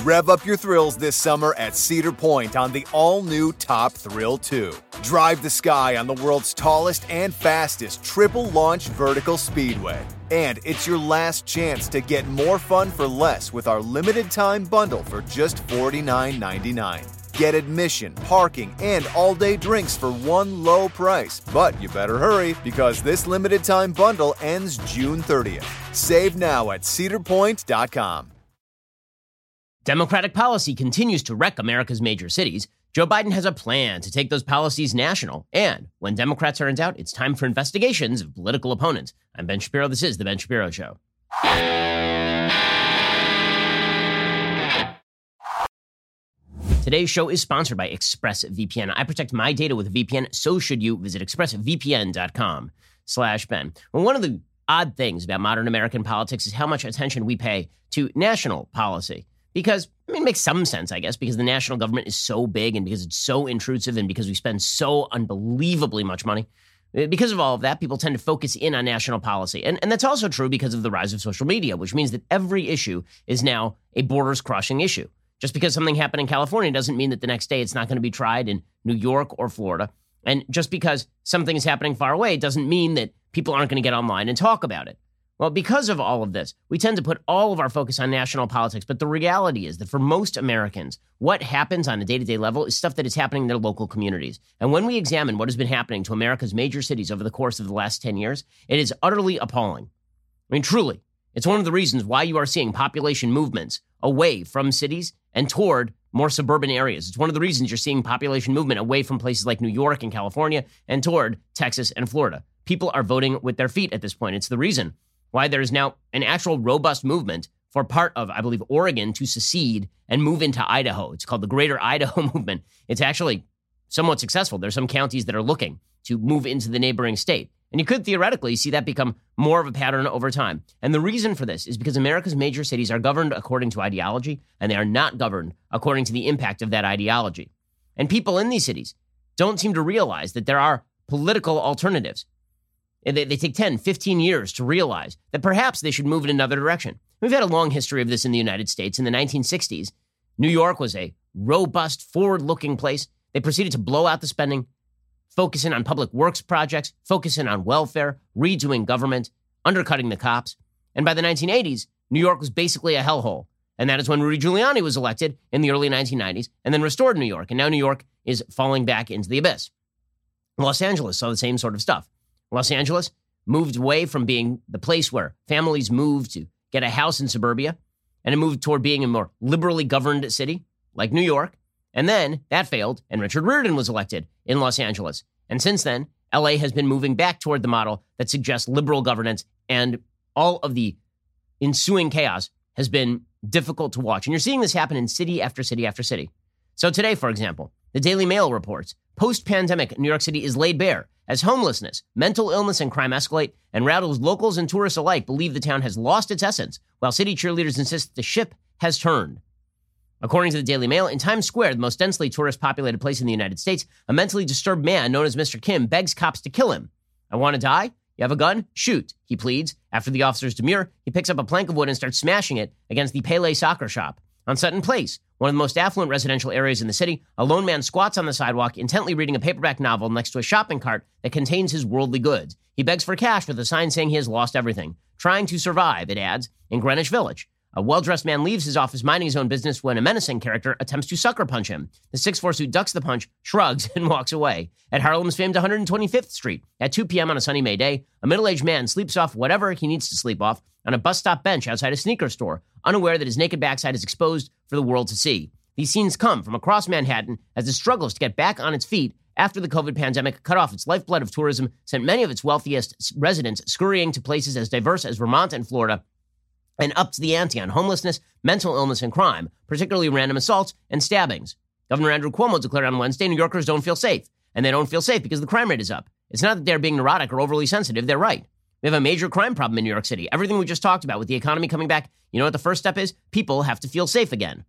Rev up your thrills this summer at Cedar Point on the all-new Top Thrill 2. Drive the sky on the world's tallest and fastest triple-launch vertical speedway. And it's your last chance to get more fun for less with our limited-time bundle for just $49.99. Get admission, parking, and all-day drinks for one low price. But you better hurry, because this limited-time bundle ends June 30th. Save now at cedarpoint.com. Democratic policy continues to wreck America's major cities. Joe Biden has a plan to take those policies national. And when Democrats are in doubt, it's time for investigations of political opponents. I'm Ben Shapiro. This is The Ben Shapiro Show. Today's show is sponsored by ExpressVPN. I protect my data with a VPN, so should you. Visit expressvpn.com/Ben. Well, one of the odd things about modern American politics is how much attention we pay to national policy. Because, it makes some sense, I guess, because the national government is so big and because it's so intrusive and because we spend so unbelievably much money. Because of all of that, people tend to focus in on national policy. And that's also true because of the rise of social media, which means that every issue is now a borders-crossing issue. Just because something happened in California doesn't mean that the next day it's not going to be tried in New York or Florida. And just because something is happening far away doesn't mean that people aren't going to get online and talk about it. Well, because of all of this, we tend to put all of our focus on national politics. But the reality is that for most Americans, what happens on a day-to-day level is stuff that is happening in their local communities. And when we examine what has been happening to America's major cities over the course of the last 10 years, it is utterly appalling. I mean, truly, it's one of the reasons why you are seeing population movements away from cities and toward more suburban areas. It's one of the reasons you're seeing population movement away from places like New York and California and toward Texas and Florida. People are voting with their feet at this point. It's the reason why there is now an actual robust movement for part of, I believe, Oregon to secede and move into Idaho. It's called the Greater Idaho Movement. It's actually somewhat successful. There's some counties that are looking to move into the neighboring state. And you could theoretically see that become more of a pattern over time. And the reason for this is because America's major cities are governed according to ideology, and they are not governed according to the impact of that ideology. And people in these cities don't seem to realize that there are political alternatives. They take 10, 15 years to realize that perhaps they should move in another direction. We've had a long history of this in the United States. In the 1960s, New York was a robust, forward-looking place. They proceeded to blow out the spending, focusing on public works projects, focusing on welfare, redoing government, undercutting the cops. And by the 1980s, New York was basically a hellhole. And that is when Rudy Giuliani was elected in the early 1990s and then restored New York. And now New York is falling back into the abyss. Los Angeles saw the same sort of stuff. Los Angeles moved away from being the place where families moved to get a house in suburbia, and it moved toward being a more liberally governed city like New York. And then that failed, and Richard Riordan was elected in Los Angeles. And since then, LA has been moving back toward the model that suggests liberal governance, and all of the ensuing chaos has been difficult to watch. And you're seeing this happen in city after city after city. So today, for example, the Daily Mail reports, post-pandemic New York City is laid bare as homelessness, mental illness, and crime escalate, and rattles locals and tourists alike believe the town has lost its essence, while city cheerleaders insist the ship has turned. According to the Daily Mail, in Times Square, the most densely tourist-populated place in the United States, a mentally disturbed man known as Mr. Kim begs cops to kill him. I want to die? You have a gun? Shoot, he pleads. After the officers demur, he picks up a plank of wood and starts smashing it against the Pele soccer shop. On Sutton Place, one of the most affluent residential areas in the city, a lone man squats on the sidewalk, intently reading a paperback novel next to a shopping cart that contains his worldly goods. He begs for cash with a sign saying he has lost everything. Trying to survive, it adds, in Greenwich Village. A well-dressed man leaves his office minding his own business when a menacing character attempts to sucker punch him. The 6'4" suit ducks the punch, shrugs, and walks away. At Harlem's famed 125th Street, at 2 p.m. on a sunny May day, a middle-aged man sleeps off whatever he needs to sleep off on a bus stop bench outside a sneaker store, unaware that his naked backside is exposed for the world to see. These scenes come from across Manhattan as it struggles to get back on its feet after the COVID pandemic cut off its lifeblood of tourism, sent many of its wealthiest residents scurrying to places as diverse as Vermont and Florida, and upped the ante on homelessness, mental illness, and crime, particularly random assaults and stabbings. Governor Andrew Cuomo declared on Wednesday New Yorkers don't feel safe, and they don't feel safe because the crime rate is up. It's not that they're being neurotic or overly sensitive. They're right. We have a major crime problem in New York City. Everything we just talked about with the economy coming back, you know what the first step is? People have to feel safe again.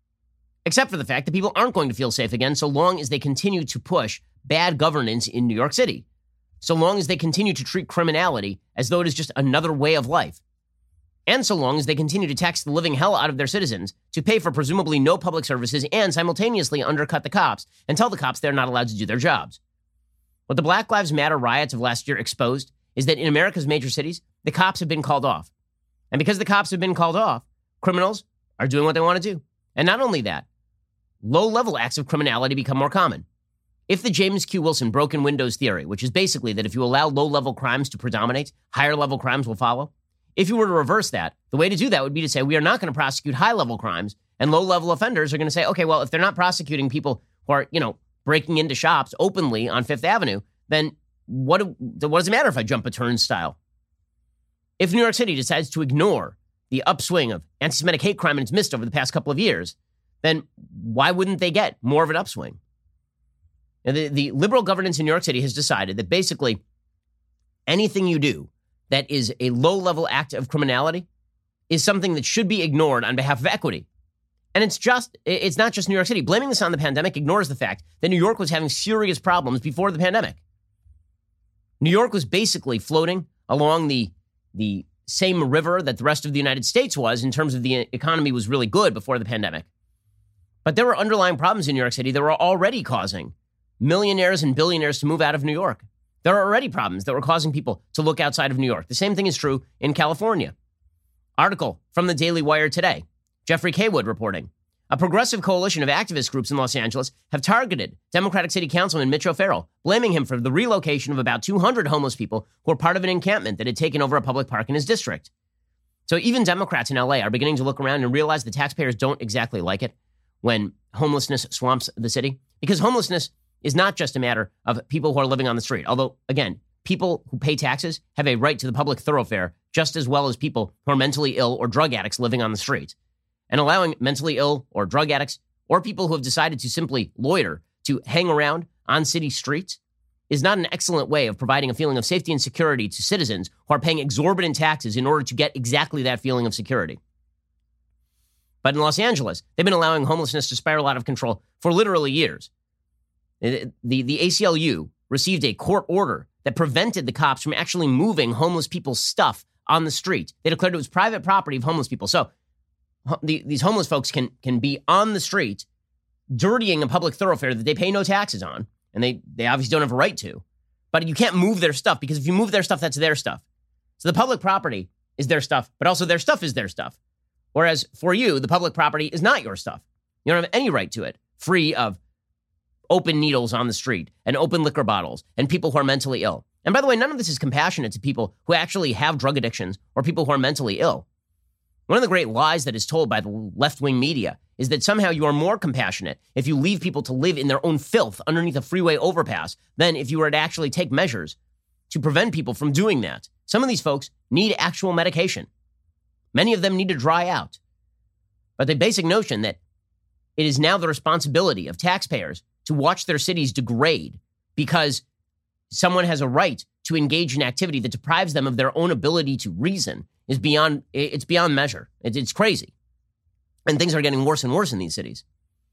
Except for the fact that people aren't going to feel safe again so long as they continue to push bad governance in New York City. So long as they continue to treat criminality as though it is just another way of life. and so long as they continue to tax the living hell out of their citizens to pay for presumably no public services and simultaneously undercut the cops and tell the cops they're not allowed to do their jobs. What the Black Lives Matter riots of last year exposed is that in America's major cities, the cops have been called off. And because the cops have been called off, criminals are doing what they want to do. And not only that, low-level acts of criminality become more common. If the James Q. Wilson broken windows theory, which is basically that if you allow low-level crimes to predominate, higher-level crimes will follow, if you were to reverse that, the way to do that would be to say we are not going to prosecute high-level crimes, and low-level offenders are going to say, okay, well, if they're not prosecuting people who are, breaking into shops openly on Fifth Avenue, then what does it matter if I jump a turnstile? If New York City decides to ignore the upswing of anti-Semitic hate crime in its midst over the past couple of years, then why wouldn't they get more of an upswing? And the liberal governance in New York City has decided that basically anything you do that is a low-level act of criminality is something that should be ignored on behalf of equity. And it's not just New York City. Blaming this on the pandemic ignores the fact that New York was having serious problems before the pandemic. New York was basically floating along the same river that the rest of the United States was in terms of the economy was really good before the pandemic. But there were underlying problems in New York City that were already causing millionaires and billionaires to move out of New York. There are already problems that were causing people to look outside of New York. The same thing is true in California. Article from the Daily Wire today. Jeffrey Kaywood reporting. A progressive coalition of activist groups in Los Angeles have targeted Democratic City Councilman Mitch O'Farrell, blaming him for the relocation of about 200 homeless people who were part of an encampment that had taken over a public park in his district. So even Democrats in LA are beginning to look around and realize the taxpayers don't exactly like it when homelessness swamps the city. Because homelessness is not just a matter of people who are living on the street. Although, again, people who pay taxes have a right to the public thoroughfare just as well as people who are mentally ill or drug addicts living on the street. And allowing mentally ill or drug addicts or people who have decided to simply loiter to hang around on city streets is not an excellent way of providing a feeling of safety and security to citizens who are paying exorbitant taxes in order to get exactly that feeling of security. But in Los Angeles, they've been allowing homelessness to spiral out of control for literally years. The ACLU received a court order that prevented the cops from actually moving homeless people's stuff on the street. They declared it was private property of homeless people. So these homeless folks can be on the street dirtying a public thoroughfare that they pay no taxes on, and they obviously don't have a right to. But you can't move their stuff, because if you move their stuff, that's their stuff. So the public property is their stuff, but also their stuff is their stuff. Whereas for you, the public property is not your stuff. You don't have any right to it, free of open needles on the street and open liquor bottles and people who are mentally ill. And by the way, none of this is compassionate to people who actually have drug addictions or people who are mentally ill. One of the great lies that is told by the left-wing media is that somehow you are more compassionate if you leave people to live in their own filth underneath a freeway overpass than if you were to actually take measures to prevent people from doing that. Some of these folks need actual medication. Many of them need to dry out. But the basic notion that it is now the responsibility of taxpayers to watch their cities degrade because someone has a right to engage in activity that deprives them of their own ability to reason is beyond measure. It's crazy. And things are getting worse and worse in these cities.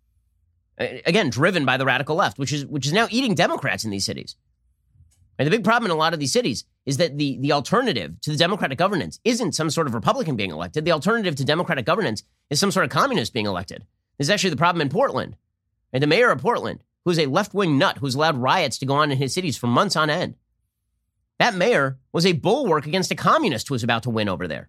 Again, driven by the radical left, which is now eating Democrats in these cities. And the big problem in a lot of these cities is that the alternative to the Democratic governance isn't some sort of Republican being elected. The alternative to Democratic governance is some sort of communist being elected. This is actually the problem in Portland. And the mayor of Portland, who's a left-wing nut who's allowed riots to go on in his cities for months on end. That mayor was a bulwark against a communist who was about to win over there.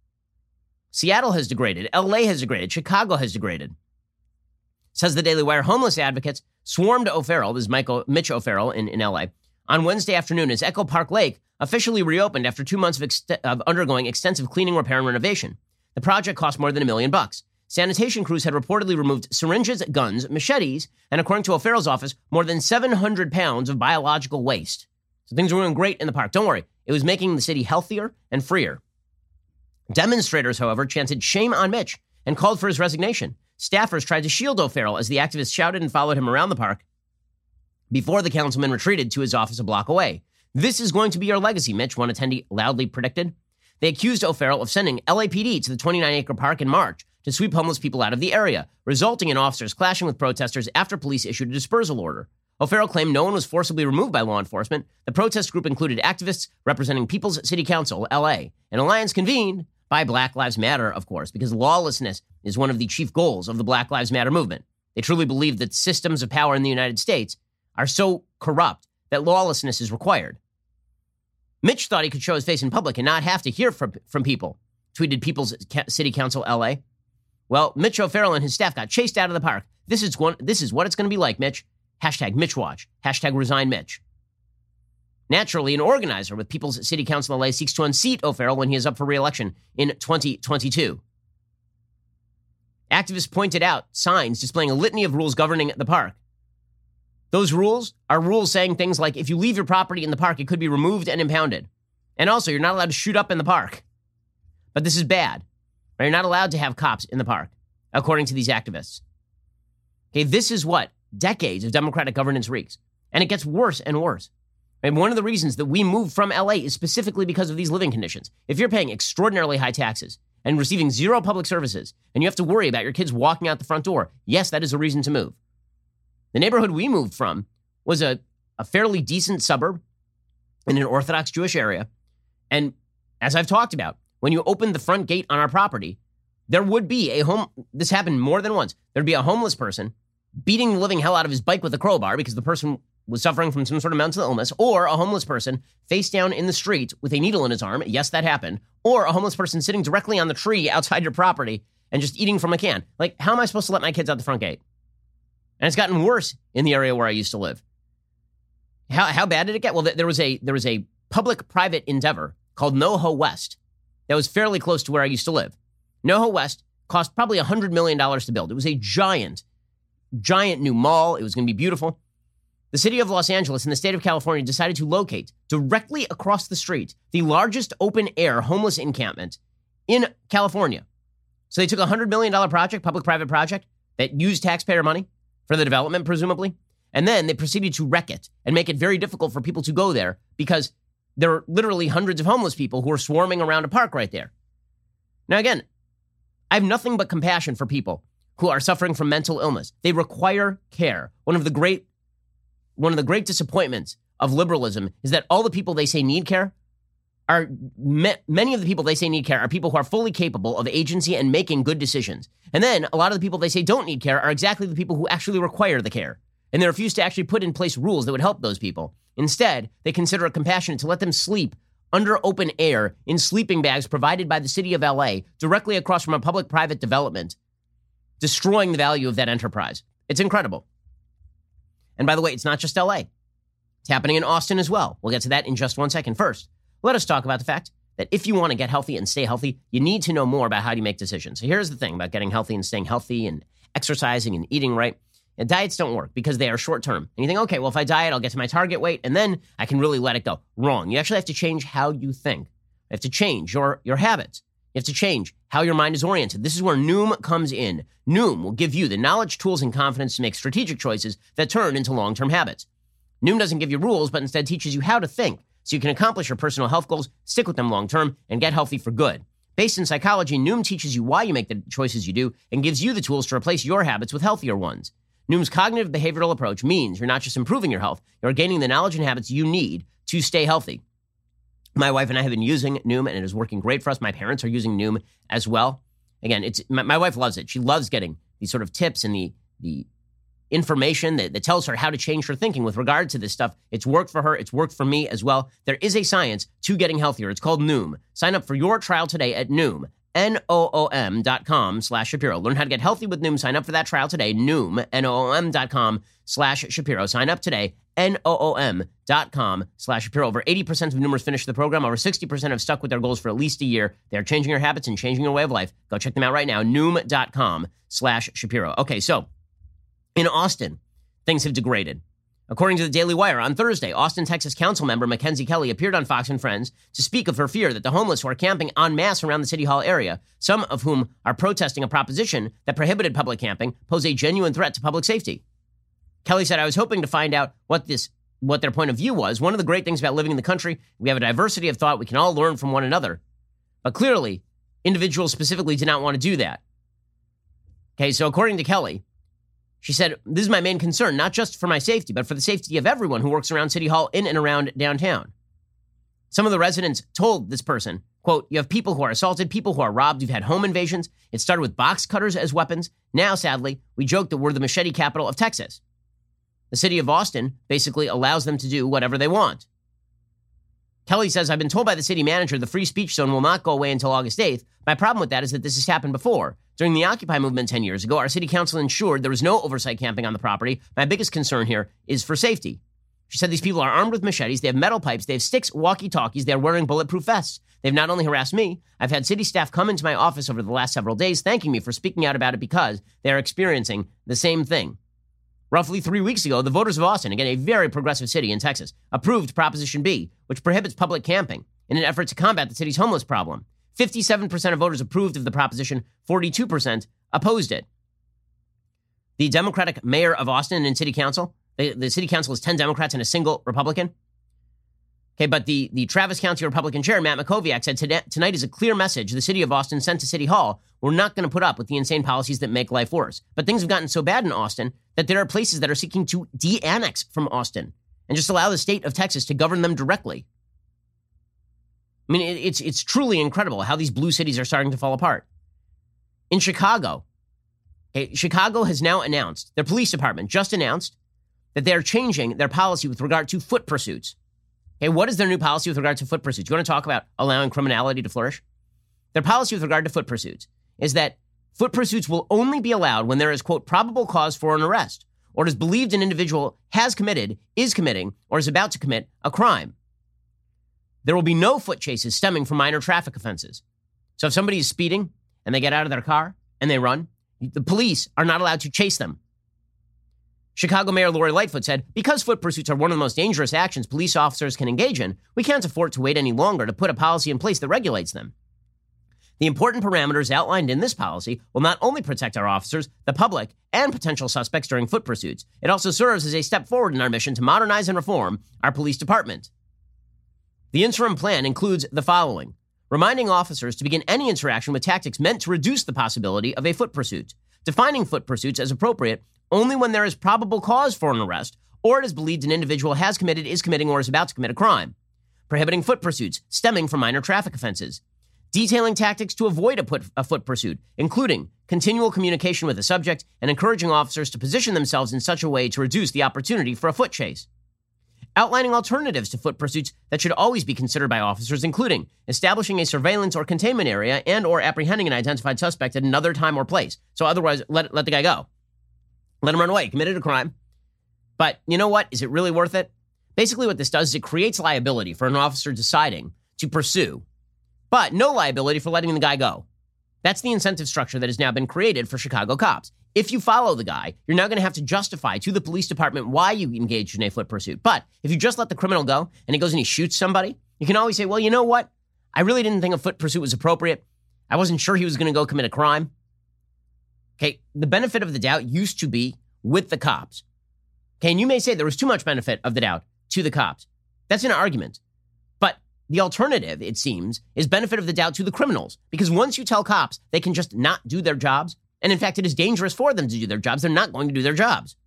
Seattle has degraded. LA has degraded. Chicago has degraded. Says the Daily Wire, homeless advocates swarmed O'Farrell, this is Mitch O'Farrell in LA, on Wednesday afternoon as Echo Park Lake officially reopened after 2 months of undergoing extensive cleaning, repair, and renovation. The project cost more than $1 million. Sanitation crews had reportedly removed syringes, guns, machetes, and according to O'Farrell's office, more than 700 pounds of biological waste. So things were going great in the park. Don't worry. It was making the city healthier and freer. Demonstrators, however, chanted shame on Mitch and called for his resignation. Staffers tried to shield O'Farrell as the activists shouted and followed him around the park before the councilman retreated to his office a block away. This is going to be your legacy, Mitch, one attendee loudly predicted. They accused O'Farrell of sending LAPD to the 29-acre park in March to sweep homeless people out of the area, resulting in officers clashing with protesters after police issued a dispersal order. O'Farrell claimed no one was forcibly removed by law enforcement. The protest group included activists representing People's City Council, LA. An alliance convened by Black Lives Matter, of course, because lawlessness is one of the chief goals of the Black Lives Matter movement. They truly believe that systems of power in the United States are so corrupt that lawlessness is required. Mitch thought he could show his face in public and not have to hear from people, tweeted People's City Council LA. Well, Mitch O'Farrell and his staff got chased out of the park. This is what it's going to be like, Mitch. Hashtag MitchWatch. Hashtag resign Mitch. Naturally, an organizer with People's City Council LA seeks to unseat O'Farrell when he is up for re-election in 2022. Activists pointed out signs displaying a litany of rules governing the park. Those rules are rules saying things like, if you leave your property in the park, it could be removed and impounded. And also, you're not allowed to shoot up in the park. But this is bad. You're not allowed to have cops in the park, according to these activists. Okay, this is what decades of Democratic governance wreaks. And it gets worse and worse. And one of the reasons that we moved from LA is specifically because of these living conditions. If you're paying extraordinarily high taxes and receiving zero public services, and you have to worry about your kids walking out the front door, yes, that is a reason to move. The neighborhood we moved from was a fairly decent suburb in an Orthodox Jewish area. And as I've talked about, when you opened the front gate on our property, there would be this happened more than once. There'd be a homeless person beating the living hell out of his bike with a crowbar because the person was suffering from some sort of mental illness, or a homeless person face down in the street with a needle in his arm. Yes, that happened. Or a homeless person sitting directly on the tree outside your property and just eating from a can. Like, how am I supposed to let my kids out the front gate? And it's gotten worse in the area where I used to live. How bad did it get? Well, there was a public-private endeavor called NoHo West that was fairly close to where I used to live. NoHo West cost probably $100 million to build. It was a giant new mall. It was going to be beautiful. The city of Los Angeles and the state of California decided to locate directly across the street the largest open-air homeless encampment in California. So they took a $100 million project, public-private project, that used taxpayer money for the development, presumably, and then they proceeded to wreck it and make it very difficult for people to go there because there were literally hundreds of homeless people who were swarming around a park right there. Now, again, I have nothing but compassion for people who are suffering from mental illness. They require care. One of the great disappointments of liberalism is that all the people they say need care are, many of the people they say need care are people who are fully capable of agency and making good decisions. And then a lot of the people they say don't need care are exactly the people who actually require the care. And they refuse to actually put in place rules that would help those people. Instead, they consider it compassionate to let them sleep under open air in sleeping bags provided by the city of LA directly across from a public-private development, destroying the value of that enterprise. It's incredible. And by the way, it's not just LA. It's happening in Austin as well. We'll get to that in just 1 second. First, let us talk about the fact that if you want to get healthy and stay healthy, you need to know more about how you make decisions. So here's the thing about getting healthy and staying healthy and exercising and eating right. And diets don't work because they are short-term. And you think, okay, well, if I diet, I'll get to my target weight, and then I can really let it go. Wrong. You actually have to change how you think. You have to change your habits. You have to change how your mind is oriented. This is where Noom comes in. Noom will give you the knowledge, tools, and confidence to make strategic choices that turn into long-term habits. Noom doesn't give you rules, but instead teaches you how to think so you can accomplish your personal health goals, stick with them long-term, and get healthy for good. Based in psychology, Noom teaches you why you make the choices you do and gives you the tools to replace your habits with healthier ones. Noom's cognitive behavioral approach means you're not just improving your health, you're gaining the knowledge and habits you need to stay healthy. My wife and I have been using Noom, and it is working great for us. My parents are using Noom as well. Again, my wife loves it. She loves getting these sort of tips and the information that tells her how to change her thinking with regard to this stuff. It's worked for her. It's worked for me as well. There is a science to getting healthier. It's called Noom. Sign up for your trial today at Noom. Noom.com/Shapiro. Learn how to get healthy with Noom. Sign up for that trial today. Noom, Noom.com/Shapiro. Sign up today. Noom.com/Shapiro. Over 80% of Noomers finish the program. Over 60% have stuck with their goals for at least a year. They're changing your habits and changing your way of life. Go check them out right now. Noom.com/Shapiro. Okay, so in Austin, things have degraded. According to the Daily Wire, on Thursday, Austin, Texas council member Mackenzie Kelly appeared on Fox and Friends to speak of her fear that the homeless who are camping en masse around the City Hall area, some of whom are protesting a proposition that prohibited public camping, pose a genuine threat to public safety. Kelly said, I was hoping to find out what their point of view was. One of the great things about living in the country, we have a diversity of thought. We can all learn from one another. But clearly, individuals specifically did not want to do that. Okay, so according to Kelly, she said, this is my main concern, not just for my safety, but for the safety of everyone who works around City Hall in and around downtown. Some of the residents told this person, quote, you have people who are assaulted, people who are robbed. You've had home invasions. It started with box cutters as weapons. Now, sadly, we joke that we're the machete capital of Texas. The city of Austin basically allows them to do whatever they want. Kelly says, I've been told by the city manager the free speech zone will not go away until August 8th. My problem with that is that this has happened before. During the Occupy movement 10 years ago, our city council ensured there was no oversight camping on the property. My biggest concern here is for safety. She said these people are armed with machetes, they have metal pipes, they have sticks, walkie-talkies, they're wearing bulletproof vests. They've not only harassed me, I've had city staff come into my office over the last several days thanking me for speaking out about it because they are experiencing the same thing. Roughly 3 weeks ago, the voters of Austin, again a very progressive city in Texas, approved Proposition B, which prohibits public camping in an effort to combat the city's homeless problem. 57% of voters approved of the proposition, 42% opposed it. The Democratic mayor of Austin and city council, the city council is 10 Democrats and a single Republican. Okay, but the Travis County Republican chair, Matt Makoviak, said tonight is a clear message the city of Austin sent to City Hall. We're not going to put up with the insane policies that make life worse. But things have gotten so bad in Austin that there are places that are seeking to de-annex from Austin and just allow the state of Texas to govern them directly. I mean, it's truly incredible how these blue cities are starting to fall apart. In Chicago, okay, Chicago has now announced, their police department just announced that they're changing their policy with regard to foot pursuits. Okay, what is their new policy with regard to foot pursuits? You want to talk about allowing criminality to flourish? Their policy with regard to foot pursuits is that foot pursuits will only be allowed when there is, quote, probable cause for an arrest, or it is believed an individual has committed, is committing, or is about to commit a crime. There will be no foot chases stemming from minor traffic offenses. So if somebody is speeding and they get out of their car and they run, the police are not allowed to chase them. Chicago Mayor Lori Lightfoot said, because foot pursuits are one of the most dangerous actions police officers can engage in, we can't afford to wait any longer to put a policy in place that regulates them. The important parameters outlined in this policy will not only protect our officers, the public, and potential suspects during foot pursuits, it also serves as a step forward in our mission to modernize and reform our police department. The interim plan includes the following: reminding officers to begin any interaction with tactics meant to reduce the possibility of a foot pursuit, defining foot pursuits as appropriate only when there is probable cause for an arrest or it is believed an individual has committed, is committing, or is about to commit a crime, prohibiting foot pursuits stemming from minor traffic offenses, detailing tactics to avoid a foot pursuit, including continual communication with the subject and encouraging officers to position themselves in such a way to reduce the opportunity for a foot chase, outlining alternatives to foot pursuits that should always be considered by officers, including establishing a surveillance or containment area and or apprehending an identified suspect at another time or place. So otherwise, let the guy go. Let him run away. Committed a crime. But you know what? Is it really worth it? Basically what this does is it creates liability for an officer deciding to pursue, but no liability for letting the guy go. That's the incentive structure that has now been created for Chicago cops. If you follow the guy, you're now going to have to justify to the police department why you engaged in a foot pursuit. But if you just let the criminal go and he goes and he shoots somebody, you can always say, well, you know what? I really didn't think a foot pursuit was appropriate. I wasn't sure he was going to go commit a crime. Okay, the benefit of the doubt used to be with the cops. Okay, and you may say there was too much benefit of the doubt to the cops. That's an argument. But the alternative, it seems, is benefit of the doubt to the criminals. Because once you tell cops they can just not do their jobs, and in fact it is dangerous for them to do their jobs, they're not going to do their jobs.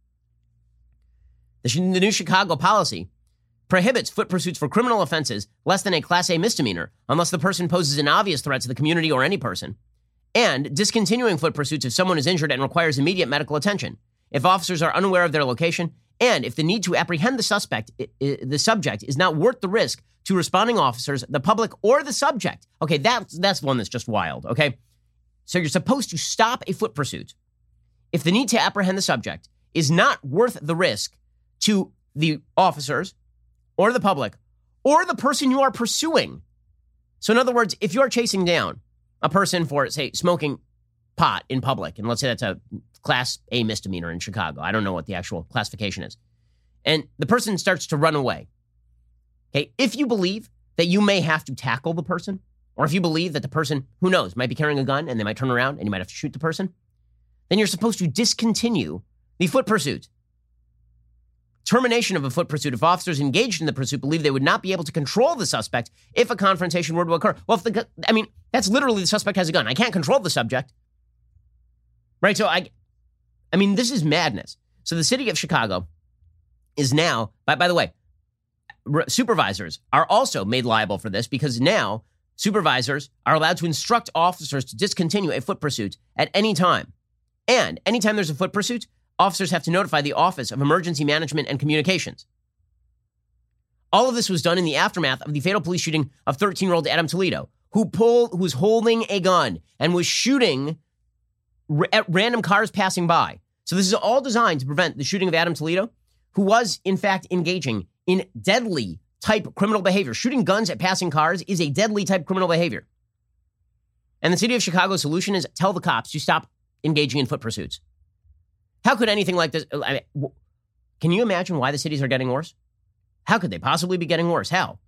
The new Chicago policy prohibits foot pursuits for criminal offenses less than a Class A misdemeanor, unless the person poses an obvious threat to the community or any person, and discontinuing foot pursuits if someone is injured and requires immediate medical attention, if officers are unaware of their location, and if the need to apprehend the subject is not worth the risk to responding officers, the public, or the subject. Okay, that's one that's just wild, okay? So you're supposed to stop a foot pursuit if the need to apprehend the subject is not worth the risk to the officers, or the public, or the person you are pursuing. So in other words, if you're chasing down a person for, say, smoking pot in public, and let's say that's a Class A misdemeanor in Chicago. I don't know what the actual classification is. And the person starts to run away. Okay, if you believe that you may have to tackle the person, or if you believe that the person, who knows, might be carrying a gun and they might turn around and you might have to shoot the person, then you're supposed to discontinue the foot pursuit. Termination of a foot pursuit if officers engaged in the pursuit believe they would not be able to control the suspect if a confrontation were to occur. Well, that's literally the suspect has a gun. I can't control the subject. Right? So this is madness. So the city of Chicago is now, by the way, supervisors are also made liable for this because now supervisors are allowed to instruct officers to discontinue a foot pursuit at any time. And anytime there's a foot pursuit, officers have to notify the Office of Emergency Management and Communications. All of this was done in the aftermath of the fatal police shooting of 13-year-old Adam Toledo, who was holding a gun and was shooting at random cars passing by. So this is all designed to prevent the shooting of Adam Toledo, who was, in fact, engaging in deadly type criminal behavior. Shooting guns at passing cars is a deadly type criminal behavior. And the city of Chicago's solution is tell the cops to stop engaging in foot pursuits. How could anything like this... can you imagine why the cities are getting worse? How could they possibly be getting worse? How?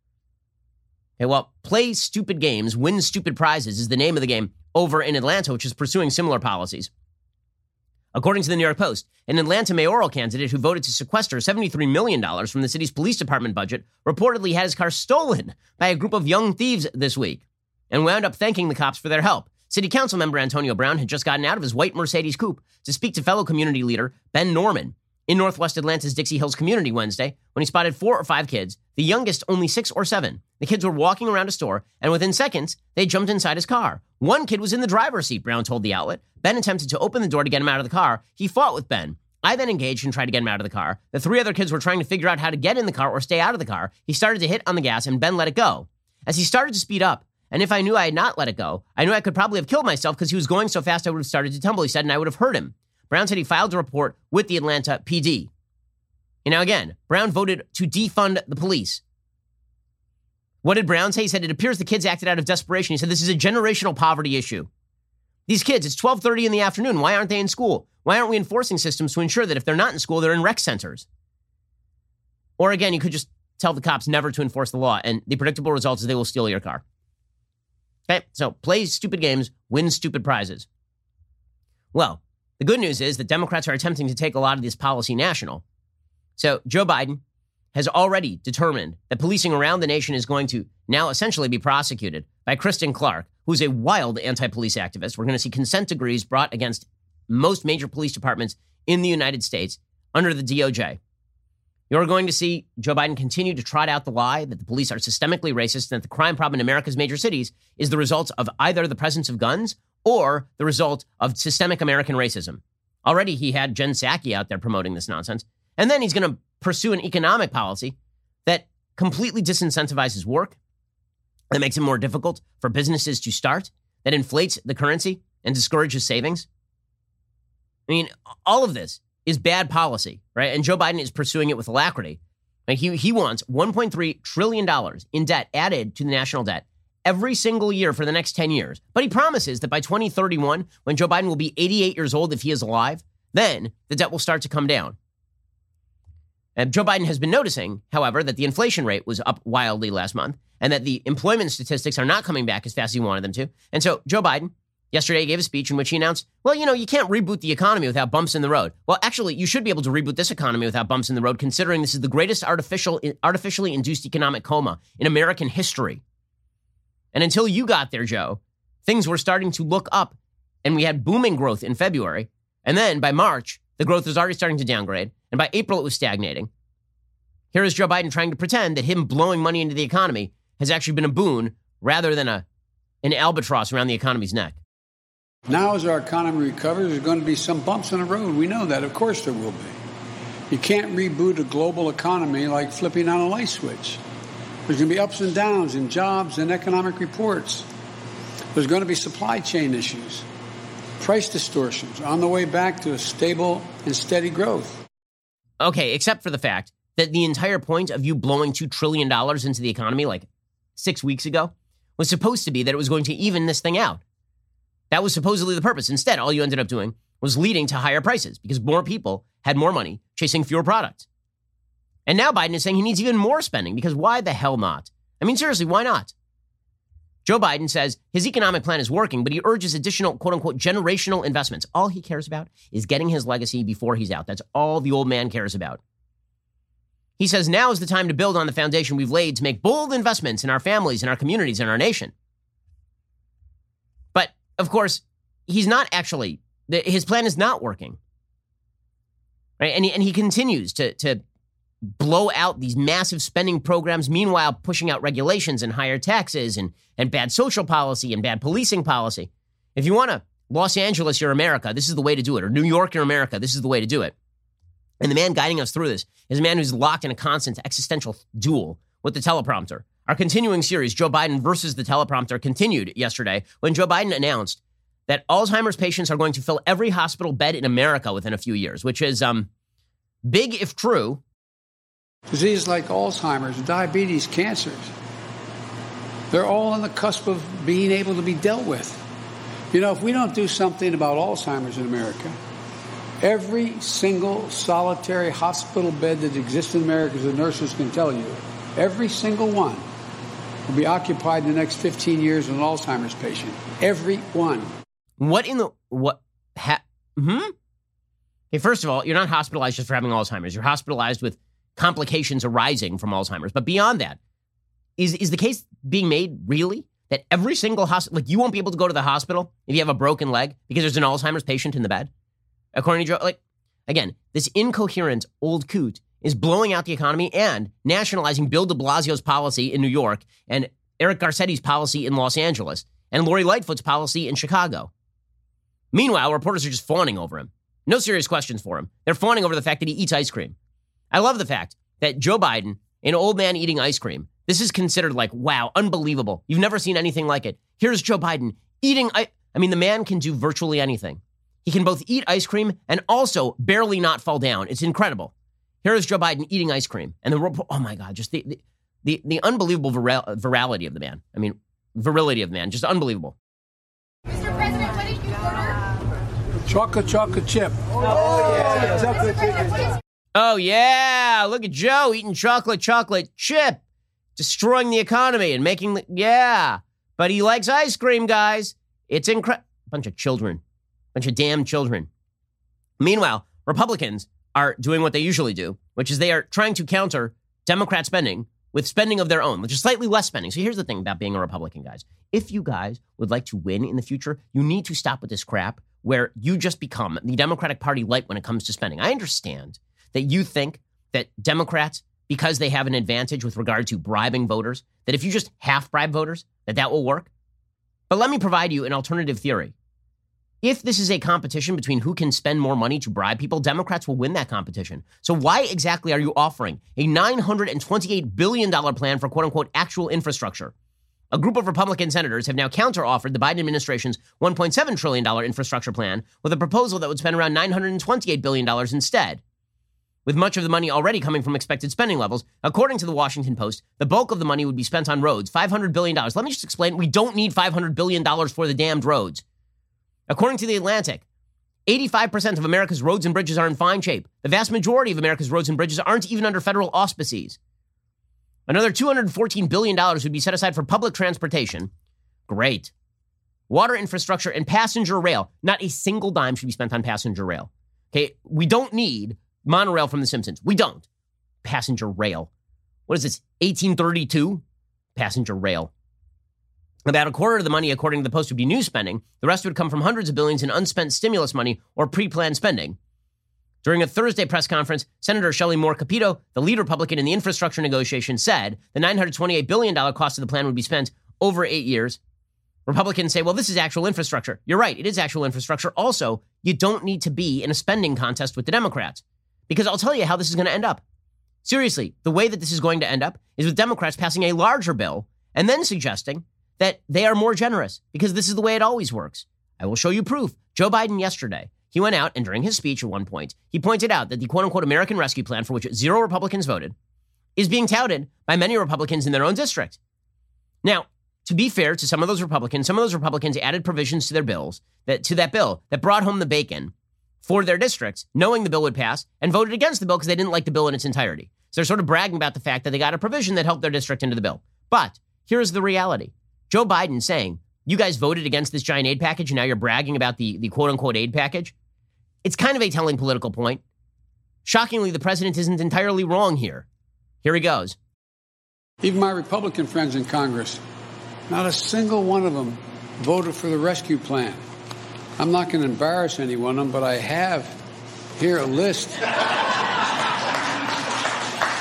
Okay, well, play stupid games, win stupid prizes is the name of the game over in Atlanta, which is pursuing similar policies. According to the New York Post, an Atlanta mayoral candidate who voted to sequester $73 million from the city's police department budget reportedly had his car stolen by a group of young thieves this week and wound up thanking the cops for their help. City Council member Antonio Brown had just gotten out of his white Mercedes coupe to speak to fellow community leader Ben Norman in Northwest Atlanta's Dixie Hills community Wednesday when he spotted 4 or 5 kids, the youngest only 6 or 7. The kids were walking around a store, and within seconds, they jumped inside his car. One kid was in the driver's seat, Brown told the outlet. Ben attempted to open the door to get him out of the car. He fought with Ben. I then engaged and tried to get him out of the car. The 3 other kids were trying to figure out how to get in the car or stay out of the car. He started to hit on the gas, and Ben let it go. As he started to speed up, and if I knew I had not let it go, I knew I could probably have killed myself because he was going so fast I would have started to tumble, he said, and I would have hurt him. Brown said he filed a report with the Atlanta PD. And now again, Brown voted to defund the police. What did Brown say? He said, it appears the kids acted out of desperation. He said, this is a generational poverty issue. These kids, it's 12:30 in the afternoon. Why aren't they in school? Why aren't we enforcing systems to ensure that if they're not in school, they're in rec centers? Or again, you could just tell the cops never to enforce the law, and the predictable result is they will steal your car. Okay, so play stupid games, win stupid prizes. Well, the good news is that Democrats are attempting to take a lot of this policy national. So Joe Biden has already determined that policing around the nation is going to now essentially be prosecuted by Kristen Clark, who's a wild anti-police activist. We're going to see consent decrees brought against most major police departments in the United States under the DOJ. You're going to see Joe Biden continue to trot out the lie that the police are systemically racist and that the crime problem in America's major cities is the result of either the presence of guns or the result of systemic American racism. Already he had Jen Psaki out there promoting this nonsense. And then he's going to pursue an economic policy that completely disincentivizes work, that makes it more difficult for businesses to start, that inflates the currency and discourages savings. I mean, all of this is bad policy, right? And Joe Biden is pursuing it with alacrity. Like he wants $1.3 trillion in debt added to the national debt every single year for the next 10 years. But he promises that by 2031, when Joe Biden will be 88 years old, if he is alive, then the debt will start to come down. And Joe Biden has been noticing, however, that the inflation rate was up wildly last month and that the employment statistics are not coming back as fast as he wanted them to. And so Joe Biden yesterday gave a speech in which he announced, well, you can't reboot the economy without bumps in the road. Well, actually, you should be able to reboot this economy without bumps in the road, considering this is the greatest artificially induced economic coma in American history. And until you got there, Joe, things were starting to look up and we had booming growth in February. And then by March, the growth was already starting to downgrade. And by April, it was stagnating. Here is Joe Biden trying to pretend that him blowing money into the economy has actually been a boon rather than an albatross around the economy's neck. Now, as our economy recovers, there's going to be some bumps in the road. We know that. Of course there will be. You can't reboot a global economy like flipping on a light switch. There's going to be ups and downs in jobs and economic reports. There's going to be supply chain issues, price distortions on the way back to a stable and steady growth. Okay, except for the fact that the entire point of you blowing $2 trillion into the economy like 6 weeks ago was supposed to be that it was going to even this thing out. That was supposedly the purpose. Instead, all you ended up doing was leading to higher prices because more people had more money chasing fewer products. And now Biden is saying he needs even more spending because why the hell not? I mean, seriously, why not? Joe Biden says his economic plan is working, but he urges additional, quote unquote, generational investments. All he cares about is getting his legacy before he's out. That's all the old man cares about. He says now is the time to build on the foundation we've laid to make bold investments in our families, in our communities, in our nation. But, of course, he's not actually, his plan is not working. Right? And he continues to blow out these massive spending programs, meanwhile pushing out regulations and higher taxes and bad social policy and bad policing policy. If you want to Los Angeles, you're America, this is the way to do it. Or New York, you're America, this is the way to do it. And the man guiding us through this is a man who's locked in a constant existential duel with the teleprompter. Our continuing series, Joe Biden versus the teleprompter, continued yesterday when Joe Biden announced that Alzheimer's patients are going to fill every hospital bed in America within a few years, which is big if true. Diseases like Alzheimer's, diabetes, cancers, they're all on the cusp of being able to be dealt with. You know, if we don't do something about Alzheimer's in America, every single solitary hospital bed that exists in America, as the nurses can tell you, every single one will be occupied in the next 15 years with an Alzheimer's patient. Every one. Okay, first of all, you're not hospitalized just for having Alzheimer's. You're hospitalized with complications arising from Alzheimer's. But beyond that, is the case being made really that every single hospital, like you won't be able to go to the hospital if you have a broken leg because there's an Alzheimer's patient in the bed? According to Joe, like, again, this incoherent old coot is blowing out the economy and nationalizing Bill de Blasio's policy in New York and Eric Garcetti's policy in Los Angeles and Lori Lightfoot's policy in Chicago. Meanwhile, reporters are just fawning over him. No serious questions for him. They're fawning over the fact that he eats ice cream. I love the fact that Joe Biden, an old man eating ice cream, this is considered like, wow, unbelievable. You've never seen anything like it. Here's Joe Biden eating the man can do virtually anything. He can both eat ice cream and also barely not fall down. It's incredible. Here is Joe Biden eating ice cream. And oh my God, just the unbelievable virality of the man. I mean, virility of the man, just unbelievable. Mr. President, what did you order? Chocolate chip. Oh, yeah. Chocolate chip. Oh, yeah. Look at Joe eating chocolate chip, destroying the economy and making yeah. But he likes ice cream, guys. It's incredible. Bunch of children. Bunch of damn children. Meanwhile, Republicans are doing what they usually do, which is they are trying to counter Democrat spending with spending of their own, which is slightly less spending. So here's the thing about being a Republican, guys. If you guys would like to win in the future, you need to stop with this crap where you just become the Democratic Party light when it comes to spending. I understand that you think that Democrats, because they have an advantage with regard to bribing voters, that if you just half bribe voters, that will work. But let me provide you an alternative theory. If this is a competition between who can spend more money to bribe people, Democrats will win that competition. So why exactly are you offering a $928 billion plan for quote-unquote actual infrastructure? A group of Republican senators have now counter-offered the Biden administration's $1.7 trillion infrastructure plan with a proposal that would spend around $928 billion instead. With much of the money already coming from expected spending levels, according to the Washington Post, the bulk of the money would be spent on roads, $500 billion. Let me just explain. We don't need $500 billion for the damned roads. According to The Atlantic, 85% of America's roads and bridges are in fine shape. The vast majority of America's roads and bridges aren't even under federal auspices. Another $214 billion would be set aside for public transportation. Great. Water infrastructure and passenger rail. Not a single dime should be spent on passenger rail. Okay, we don't need monorail from The Simpsons. We don't. Passenger rail. What is this, 1832? Passenger rail. About a quarter of the money, according to the Post, would be new spending. The rest would come from hundreds of billions in unspent stimulus money or pre-planned spending. During a Thursday press conference, Senator Shelley Moore Capito, the lead Republican in the infrastructure negotiation, said the $928 billion cost of the plan would be spent over 8 years. Republicans say, well, this is actual infrastructure. You're right, it is actual infrastructure. Also, you don't need to be in a spending contest with the Democrats, because I'll tell you how this is going to end up. Seriously, the way that this is going to end up is with Democrats passing a larger bill and then suggesting that they are more generous, because this is the way it always works. I will show you proof. Joe Biden yesterday, he went out and during his speech at one point, he pointed out that the quote-unquote American Rescue Plan, for which 0 Republicans voted, is being touted by many Republicans in their own district. Now, to be fair to some of those Republicans added provisions to their bills, that bill that brought home the bacon for their districts, knowing the bill would pass, and voted against the bill because they didn't like the bill in its entirety. So they're sort of bragging about the fact that they got a provision that helped their district into the bill. But here's the reality. Joe Biden saying, you guys voted against this giant aid package and now you're bragging about the quote-unquote aid package. It's kind of a telling political point. Shockingly, the president isn't entirely wrong here. Here he goes. Even my Republican friends in Congress, not a single one of them voted for the rescue plan. I'm not going to embarrass anyone of them, but I have here a list.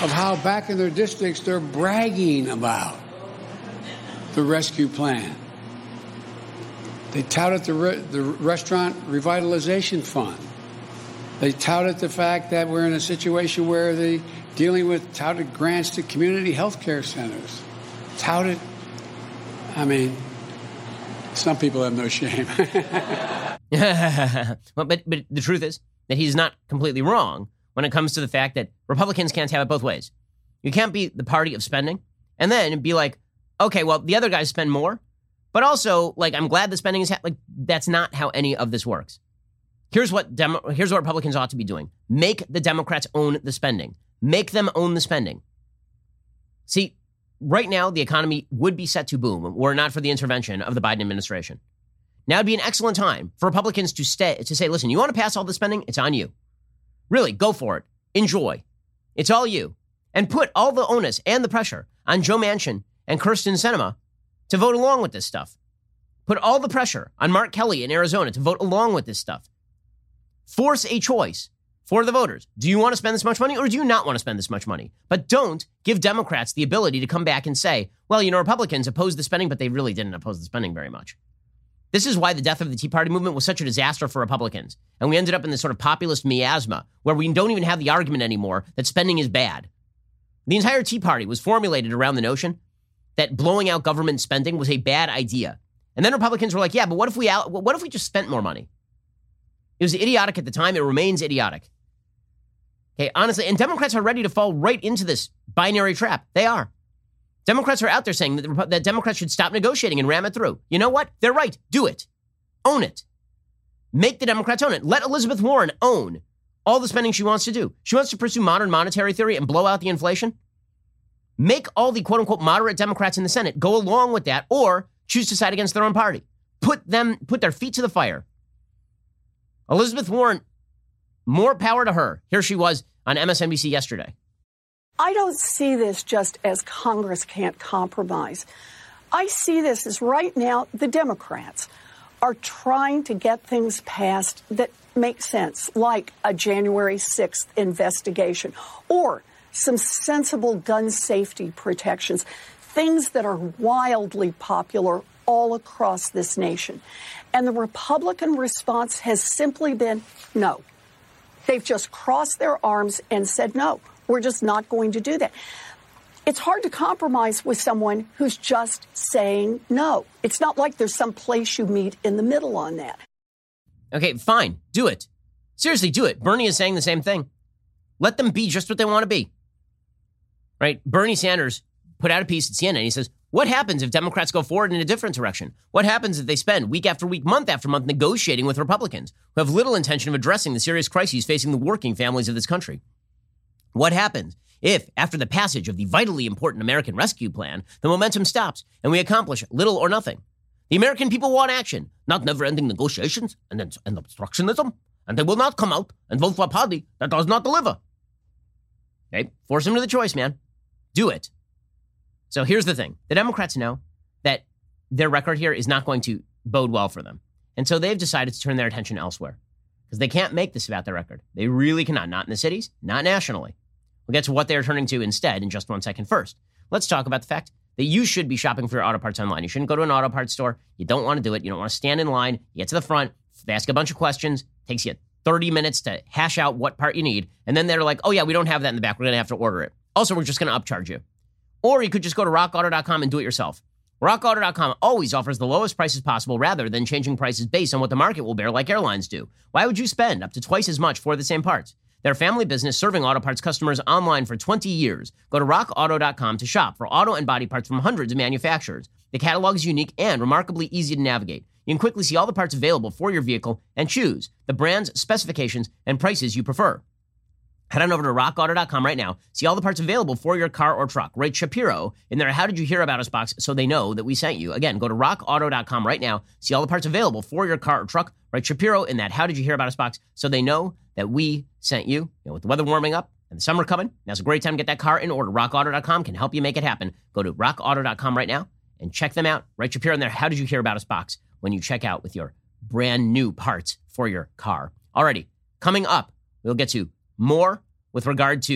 of how back in their districts they're bragging about the rescue plan. They touted the restaurant revitalization fund. They touted the fact that we're in a situation where they're dealing with touted grants to community health care centers. Touted, I mean, some people have no shame. but the truth is that he's not completely wrong when it comes to the fact that Republicans can't have it both ways. You can't be the party of spending and then be like, okay, well, the other guys spend more, but also, like, I'm glad the spending is like, that's not how any of this works. Here's what Republicans ought to be doing. Make the Democrats own the spending. Make them own the spending. See, right now, the economy would be set to boom were it not for the intervention of the Biden administration. Now would be an excellent time for Republicans to say, listen, you want to pass all the spending? It's on you. Really, go for it. Enjoy. It's all you. And put all the onus and the pressure on Joe Manchin and Kyrsten Sinema to vote along with this stuff. Put all the pressure on Mark Kelly in Arizona to vote along with this stuff. Force a choice for the voters. Do you want to spend this much money or do you not want to spend this much money? But don't give Democrats the ability to come back and say, well, Republicans opposed the spending, but they really didn't oppose the spending very much. This is why the death of the Tea Party movement was such a disaster for Republicans. And we ended up in this sort of populist miasma where we don't even have the argument anymore that spending is bad. The entire Tea Party was formulated around the notion that blowing out government spending was a bad idea. And then Republicans were like, yeah, but what if we just spent more money? It was idiotic at the time. It remains idiotic. Okay, honestly, and Democrats are ready to fall right into this binary trap. They are. Democrats are out there saying that Democrats should stop negotiating and ram it through. You know what? They're right. Do it. Own it. Make the Democrats own it. Let Elizabeth Warren own all the spending she wants to do. She wants to pursue modern monetary theory and blow out the inflation. Make all the quote-unquote moderate Democrats in the Senate go along with that or choose to side against their own party. Put their feet to the fire. Elizabeth Warren, more power to her. Here she was on MSNBC yesterday. I don't see this just as Congress can't compromise. I see this as right now the Democrats are trying to get things passed that make sense, like a January 6th investigation or some sensible gun safety protections, things that are wildly popular all across this nation. And the Republican response has simply been no. They've just crossed their arms and said, no, we're just not going to do that. It's hard to compromise with someone who's just saying no. It's not like there's some place you meet in the middle on that. Okay, fine. Do it. Seriously, do it. Bernie is saying the same thing. Let them be just what they want to be. Right? Bernie Sanders put out a piece at CNN. He says, what happens if Democrats go forward in a different direction? What happens if they spend week after week, month after month negotiating with Republicans who have little intention of addressing the serious crises facing the working families of this country? What happens if, after the passage of the vitally important American Rescue Plan, the momentum stops and we accomplish little or nothing? The American people want action, not never-ending negotiations and obstructionism, and they will not come out and vote for a party that does not deliver. Okay, force them to the choice, man. Do it. So here's the thing. The Democrats know that their record here is not going to bode well for them. And so they've decided to turn their attention elsewhere because they can't make this about their record. They really cannot. Not in the cities, not nationally. We'll get to what they're turning to instead in just 1 second. First, let's talk about the fact that you should be shopping for your auto parts online. You shouldn't go to an auto parts store. You don't want to do it. You don't want to stand in line. You get to the front. They ask a bunch of questions. It takes you 30 minutes to hash out what part you need. And then they're like, oh, yeah, we don't have that in the back. We're going to have to order it. Also, we're just going to upcharge you. Or you could just go to rockauto.com and do it yourself. RockAuto.com always offers the lowest prices possible rather than changing prices based on what the market will bear like airlines do. Why would you spend up to twice as much for the same parts? They're a family business serving auto parts customers online for 20 years. Go to rockauto.com to shop for auto and body parts from hundreds of manufacturers. The catalog is unique and remarkably easy to navigate. You can quickly see all the parts available for your vehicle and choose the brands, specifications, and prices you prefer. Head on over to rockauto.com right now. See all the parts available for your car or truck. Write Shapiro in their How Did You Hear About Us box so they know that we sent you. Again, go to rockauto.com right now. See all the parts available for your car or truck. Write Shapiro in that How Did You Hear About Us box so they know that we sent you. With the weather warming up and the summer coming, now's a great time to get that car in order. Rockauto.com can help you make it happen. Go to rockauto.com right now and check them out. Write Shapiro in their How Did You Hear About Us box when you check out with your brand new parts for your car. Alrighty, coming up, we'll get to more with regard to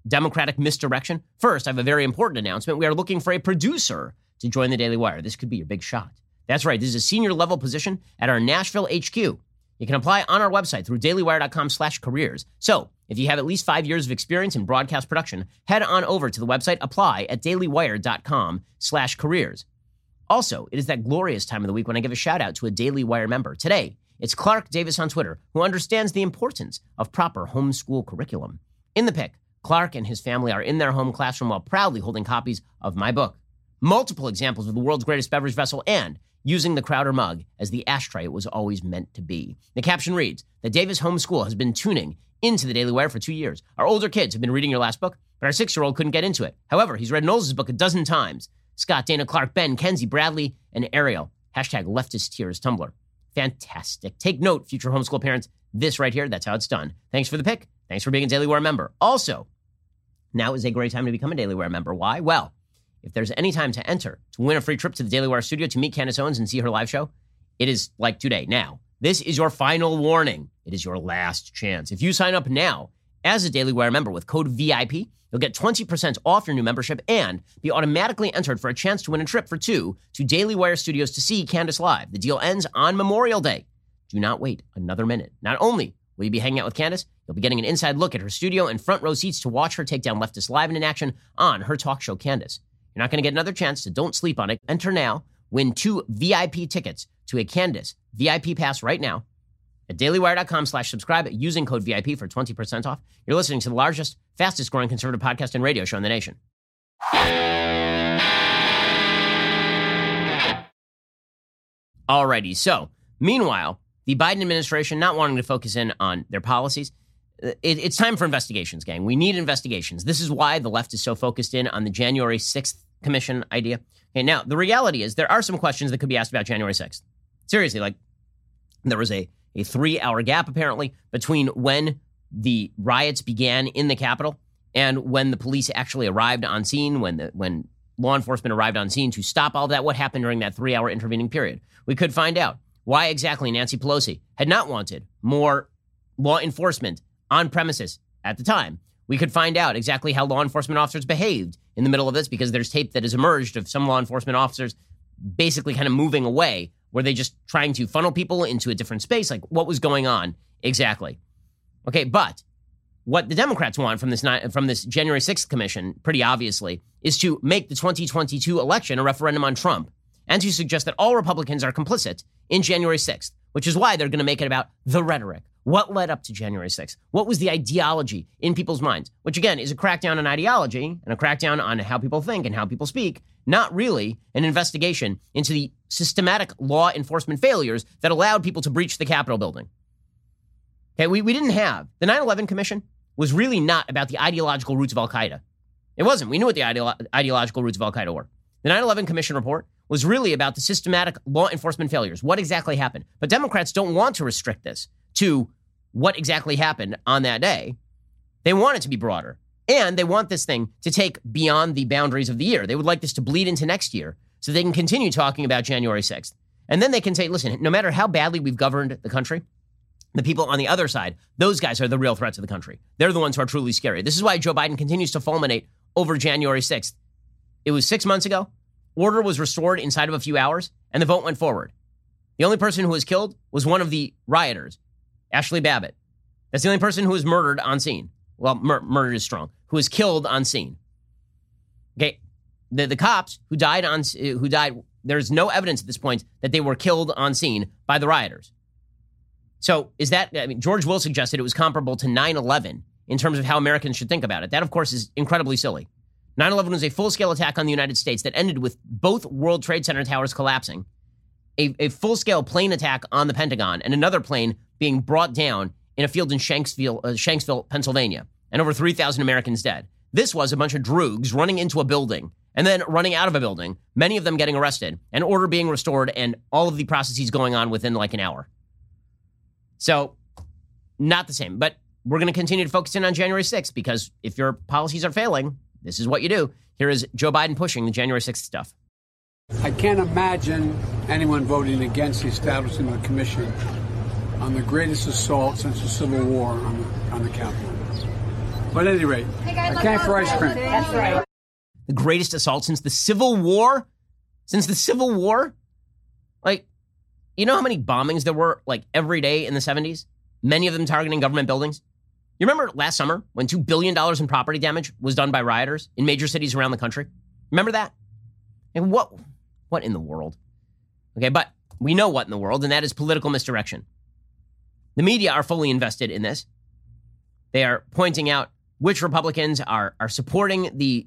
Democratic misdirection? First, I have a very important announcement. We are looking for a producer to join the Daily Wire. This could be your big shot. That's right. This is a senior level position at our Nashville HQ. You can apply on our website through dailywire.com/careers. So if you have at least 5 years of experience in broadcast production, head on over to the website, apply at dailywire.com/careers. Also, it is that glorious time of the week when I give a shout out to a Daily Wire member. Today, it's Clark Davis on Twitter, who understands the importance of proper homeschool curriculum. In the pic, Clark and his family are in their home classroom while proudly holding copies of my book. Multiple examples of the world's greatest beverage vessel and using the Crowder mug as the ashtray it was always meant to be. The caption reads, the Davis Homeschool has been tuning into the Daily Wire for 2 years. Our older kids have been reading your last book, but our 6-year-old couldn't get into it. However, he's read Knowles' book a dozen times. Scott, Dana, Clark, Ben, Kenzie, Bradley, and Ariel. Hashtag leftist tears Tumblr. Fantastic. Take note, future homeschool parents. This right here, that's how it's done. Thanks for the pick. Thanks for being a Daily Wire member. Also, now is a great time to become a Daily Wire member. Why? Well, if there's any time to enter to win a free trip to the Daily Wire studio to meet Candace Owens and see her live show, it is like today. Now, this is your final warning. It is your last chance. If you sign up now as a Daily Wire member with code VIP, you'll get 20% off your new membership and be automatically entered for a chance to win a trip for 2 to Daily Wire studios to see Candace live. The deal ends on Memorial Day. Do not wait another minute. Not only will you be hanging out with Candace, you'll be getting an inside look at her studio and front row seats to watch her take down leftists live and in action on her talk show, Candace. You're not going to get another chance, so don't sleep on it. Enter now. Win 2 VIP tickets to a Candace VIP pass right now at dailywire.com/subscribe using code VIP for 20% off. You're listening to the largest, fastest growing conservative podcast and radio show in the nation. Alrighty, so meanwhile, the Biden administration not wanting to focus in on their policies, it's time for investigations, gang. We need investigations. This is why the left is so focused in on the January 6th commission idea. Okay, now, the reality is there are some questions that could be asked about January 6th. Seriously, like there was a 3-hour gap, apparently, between when the riots began in the Capitol and when the police actually arrived on scene, when law enforcement arrived on scene to stop all that. What happened during that 3-hour intervening period? We could find out why exactly Nancy Pelosi had not wanted more law enforcement on premises at the time. We could find out exactly how law enforcement officers behaved in the middle of this, because there's tape that has emerged of some law enforcement officers basically kind of moving away. Were they just trying to funnel people into a different space? Like, what was going on exactly? Okay, but what the Democrats want from this January 6th commission, pretty obviously, is to make the 2022 election a referendum on Trump and to suggest that all Republicans are complicit in January 6th, which is why they're going to make it about the rhetoric. What led up to January 6th? What was the ideology in people's minds? Which, again, is a crackdown on ideology and a crackdown on how people think and how people speak, not really an investigation into the systematic law enforcement failures that allowed people to breach the Capitol building. Okay, we didn't have. The 9/11 Commission was really not about the ideological roots of al-Qaeda. It wasn't. We knew what the ideological roots of al-Qaeda were. The 9/11 Commission report was really about the systematic law enforcement failures. What exactly happened? But Democrats don't want to restrict this to what exactly happened on that day. They want it to be broader. And they want this thing to take beyond the boundaries of the year. They would like this to bleed into next year so they can continue talking about January 6th. And then they can say, listen, no matter how badly we've governed the country, the people on the other side, those guys are the real threats of the country. They're the ones who are truly scary. This is why Joe Biden continues to fulminate over January 6th. It was 6 months ago. Order was restored inside of a few hours, and the vote went forward. The only person who was killed was one of the rioters, Ashley Babbitt. That's the only person who was murdered on scene. Well, murdered is strong. Who was killed on scene. Okay, the cops who died, there's no evidence at this point that they were killed on scene by the rioters. So is that, George Will suggested it was comparable to 9/11 in terms of how Americans should think about it. That, of course, is incredibly silly. 9/11 was a full-scale attack on the United States that ended with both World Trade Center towers collapsing, a full-scale plane attack on the Pentagon, and another plane being brought down in a field in Shanksville, Pennsylvania, and over 3,000 Americans dead. This was a bunch of droogs running into a building and then running out of a building, many of them getting arrested, and order being restored, and all of the processes going on within like an hour. So, not the same. But we're going to continue to focus in on January 6th, because if your policies are failing, this is what you do. Here is Joe Biden pushing the January 6th stuff. I can't imagine anyone voting against the establishment of a commission on the greatest assault since the Civil War on the Capitol. But at any rate, Hey guys, I came for ice cream. That's right. The greatest assault since the Civil War? Since the Civil War? Like, you know how many bombings there were, like, every day in the 70s? Many of them targeting government buildings? You remember last summer when $2 billion in property damage was done by rioters in major cities around the country? Remember that? And what in the world? Okay, but we know what in the world, and that is political misdirection. The media are fully invested in this. They are pointing out which Republicans are supporting the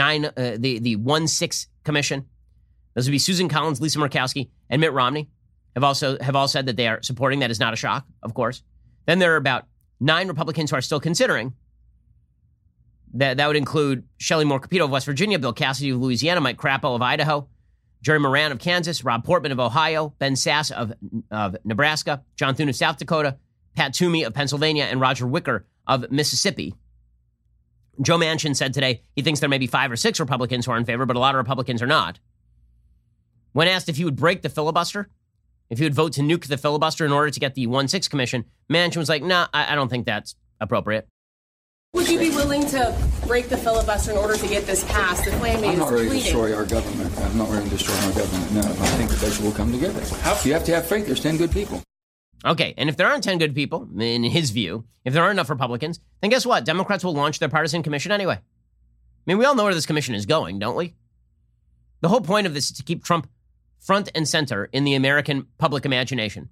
1-6 commission. Those would be Susan Collins, Lisa Murkowski, and Mitt Romney have all said that they are supporting. That is not a shock, of course. Then there are about 9 Republicans who are still considering. That would include Shelley Moore Capito of West Virginia, Bill Cassidy of Louisiana, Mike Crapo of Idaho, Jerry Moran of Kansas, Rob Portman of Ohio, Ben Sasse of Nebraska, John Thune of South Dakota, Pat Toomey of Pennsylvania, and Roger Wicker of Mississippi. Joe Manchin said today he thinks there may be 5 or 6 Republicans who are in favor, but a lot of Republicans are not. When asked if he would break the filibuster, if he would vote to nuke the filibuster in order to get the 1-6 commission, Manchin was like, nah, I don't think that's appropriate. Would you be willing to break the filibuster in order to get this passed? The flaming I'm not ready to pleading. destroy our government. I'm not ready to destroy our government. No, I think that they will come together. You have to have faith. There's 10 good people. Okay, and if there aren't 10 good people, in his view, if there aren't enough Republicans, then guess what? Democrats will launch their partisan commission anyway. I mean, we all know where this commission is going, don't we? The whole point of this is to keep Trump front and center in the American public imagination.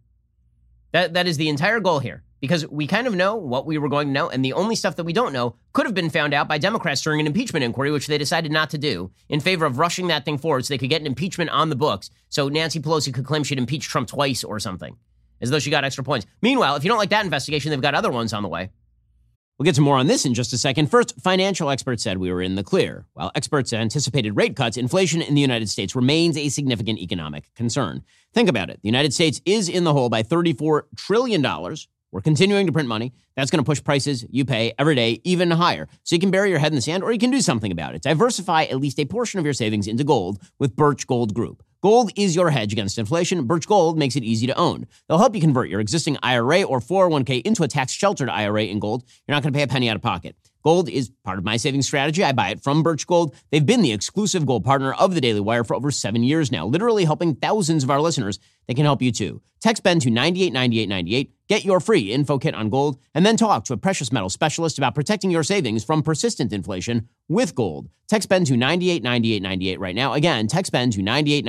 That is the entire goal here, because we kind of know what we were going to know, and the only stuff that we don't know could have been found out by Democrats during an impeachment inquiry, which they decided not to do, in favor of rushing that thing forward so they could get an impeachment on the books so Nancy Pelosi could claim she'd impeached Trump twice or something, as though she got extra points. Meanwhile, if you don't like that investigation, they've got other ones on the way. We'll get to more on this in just a second. First, financial experts said we were in the clear. While experts anticipated rate cuts, inflation in the United States remains a significant economic concern. Think about it. The United States is in the hole by $34 trillion. We're continuing to print money. That's going to push prices you pay every day even higher. So you can bury your head in the sand, or you can do something about it. Diversify at least a portion of your savings into gold with Birch Gold Group. Gold is your hedge against inflation. Birch Gold makes it easy to own. They'll help you convert your existing IRA or 401k into a tax-sheltered IRA in gold. You're not going to pay a penny out of pocket. Gold is part of my savings strategy. I buy it from Birch Gold. They've been the exclusive gold partner of the Daily Wire for over 7 years now, literally helping thousands of our listeners. They can help you too. Text Ben to 989898. Get your free info kit on gold, and then talk to a precious metal specialist about protecting your savings from persistent inflation with gold. Text Ben to 989898 right now. Again, text Ben to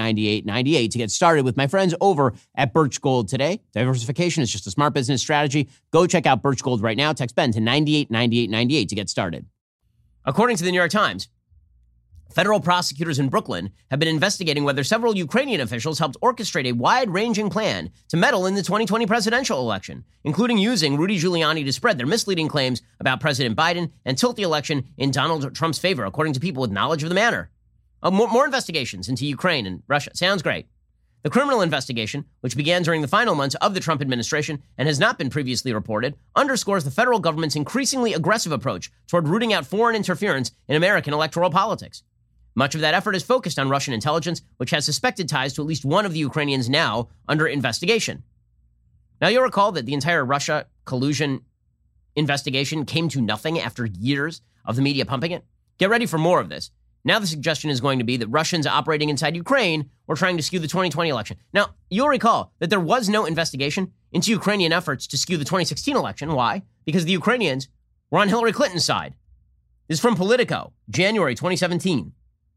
989898 to get started with my friends over at Birch Gold today. Diversification is just a smart business strategy. Go check out Birch Gold right now. Text Ben to 989898 to get started. According to the New York Times, federal prosecutors in Brooklyn have been investigating whether several Ukrainian officials helped orchestrate a wide-ranging plan to meddle in the 2020 presidential election, including using Rudy Giuliani to spread their misleading claims about President Biden and tilt the election in Donald Trump's favor, according to people with knowledge of the matter. More investigations into Ukraine and Russia. Sounds great. The criminal investigation, which began during the final months of the Trump administration and has not been previously reported, underscores the federal government's increasingly aggressive approach toward rooting out foreign interference in American electoral politics. Much of that effort is focused on Russian intelligence, which has suspected ties to at least one of the Ukrainians now under investigation. Now, you'll recall that the entire Russia collusion investigation came to nothing after years of the media pumping it. Get ready for more of this. Now the suggestion is going to be that Russians operating inside Ukraine were trying to skew the 2020 election. Now, you'll recall that there was no investigation into Ukrainian efforts to skew the 2016 election. Why? Because the Ukrainians were on Hillary Clinton's side. This is from Politico, January 2017.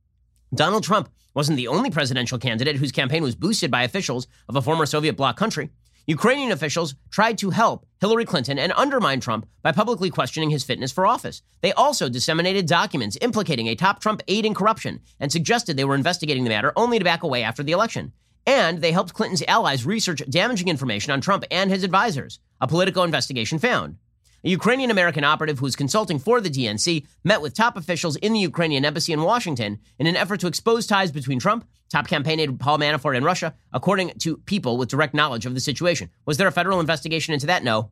Donald Trump wasn't the only presidential candidate whose campaign was boosted by officials of a former Soviet bloc country. Ukrainian officials tried to help Hillary Clinton and undermine Trump by publicly questioning his fitness for office. They also disseminated documents implicating a top Trump aide in corruption and suggested they were investigating the matter only to back away after the election. And they helped Clinton's allies research damaging information on Trump and his advisors, a Politico investigation found. A Ukrainian-American operative who was consulting for the DNC met with top officials in the Ukrainian embassy in Washington in an effort to expose ties between Trump, top campaign aide Paul Manafort, and Russia, according to people with direct knowledge of the situation. Was there a federal investigation into that? No.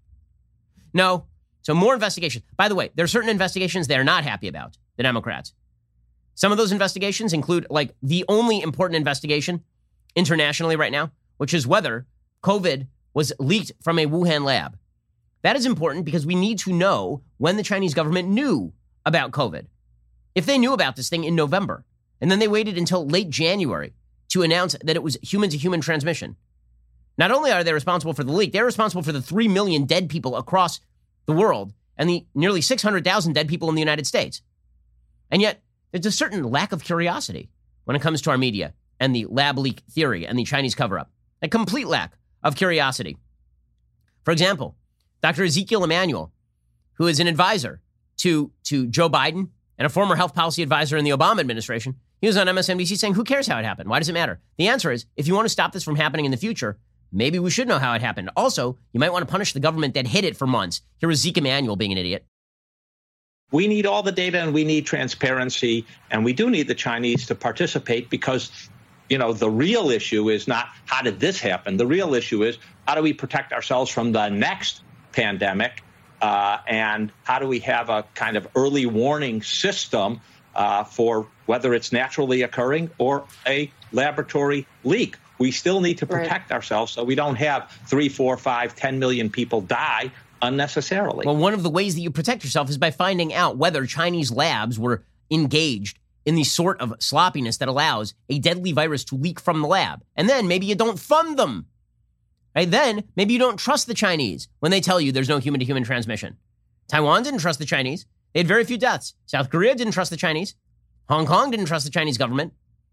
No. So more investigation. By the way, there are certain investigations they're not happy about, the Democrats. Some of those investigations include, like, the only important investigation internationally right now, which is whether COVID was leaked from a Wuhan lab. That is important because we need to know when the Chinese government knew about COVID. If they knew about this thing in November, and then they waited until late January to announce that it was human-to-human transmission, not only are they responsible for the leak, they're responsible for the 3 million dead people across the world and the nearly 600,000 dead people in the United States. And yet, there's a certain lack of curiosity when it comes to our media and the lab leak theory and the Chinese cover-up. A complete lack of curiosity. For example, Dr. Ezekiel Emanuel, who is an advisor to Joe Biden and a former health policy advisor in the Obama administration, he was on MSNBC saying, who cares how it happened? Why does it matter? The answer is, if you want to stop this from happening in the future, maybe we should know how it happened. Also, you might want to punish the government that hid it for months. Here was Zeke Emanuel being an idiot. We need all the data and we need transparency, and we do need the Chinese to participate because, the real issue is not how did this happen? The real issue is how do we protect ourselves from the next pandemic, and how do we have a kind of early warning system for whether it's naturally occurring or a laboratory leak. We still need to protect ourselves so we don't have 3, 4, 5, 10 million people die unnecessarily. Well, one of the ways that you protect yourself is by finding out whether Chinese labs were engaged in the sort of sloppiness that allows a deadly virus to leak from the lab. And then maybe you don't fund them. Right? Then maybe you don't trust the Chinese when they tell you there's no human-to-human transmission. Taiwan didn't trust the Chinese. They had very few deaths. South Korea didn't trust the Chinese. Hong Kong didn't trust the Chinese government.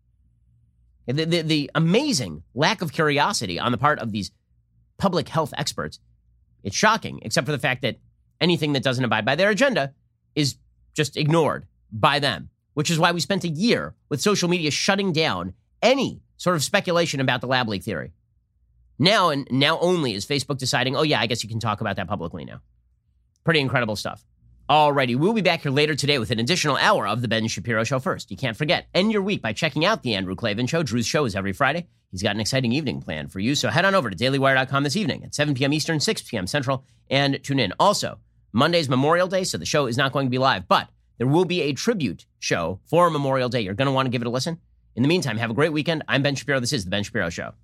The amazing lack of curiosity on the part of these public health experts, it's shocking, except for the fact that anything that doesn't abide by their agenda is just ignored by them, which is why we spent a year with social media shutting down any sort of speculation about the lab leak theory. Now only is Facebook deciding, oh yeah, I guess you can talk about that publicly now. Pretty incredible stuff. Alrighty, we'll be back here later today with an additional hour of The Ben Shapiro Show. First, you can't forget, end your week by checking out The Andrew Klavan Show. Drew's show is every Friday. He's got an exciting evening planned for you, so head on over to dailywire.com this evening at 7 p.m. Eastern, 6 p.m. Central, and tune in. Also, Monday's Memorial Day, so the show is not going to be live, but there will be a tribute show for Memorial Day. You're going to want to give it a listen. In the meantime, have a great weekend. I'm Ben Shapiro. This is The Ben Shapiro Show.